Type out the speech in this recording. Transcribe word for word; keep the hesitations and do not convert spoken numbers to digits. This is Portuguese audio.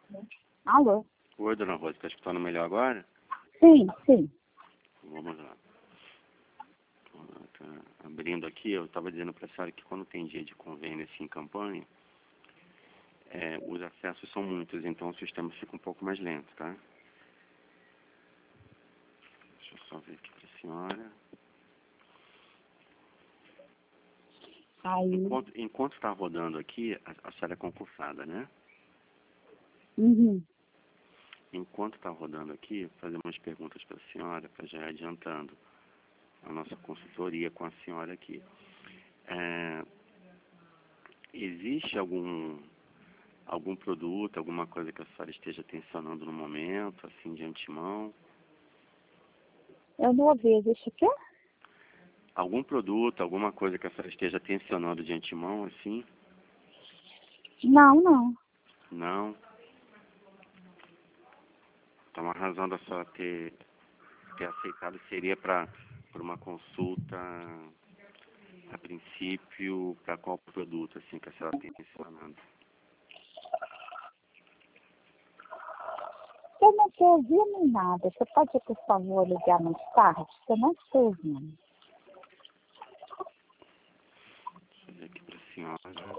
Alô? Oi, dona Rosa, está escutando melhor agora? Sim, sim. Vamos lá. Tá abrindo aqui, eu estava dizendo para a senhora que quando tem dia de convênio assim, em campanha, é, os acessos são muitos, então o sistema fica um pouco mais lento, tá? Deixa eu só ver aqui para a senhora. Aí. Enquanto enquanto está rodando aqui, a, a senhora é concursada, né? Uhum. Enquanto está rodando aqui, fazer umas perguntas para a senhora, para já ir adiantando a nossa consultoria com a senhora aqui. É, existe algum algum produto, alguma coisa que a senhora esteja tensionando no momento, assim, de antemão? Eu não ouvi, existe o quê? Algum produto, alguma coisa que a senhora esteja tensionando de antemão, assim? Não, não. Não? Então, a razão da senhora ter, ter aceitado seria para por uma consulta, a princípio, para qual produto, assim, que a senhora tem tensionando? Eu não estou ouvindo nada. Você pode, por favor, ligar mais tarde? Eu não estou ouvindo. Deixa eu ver aqui para a senhora.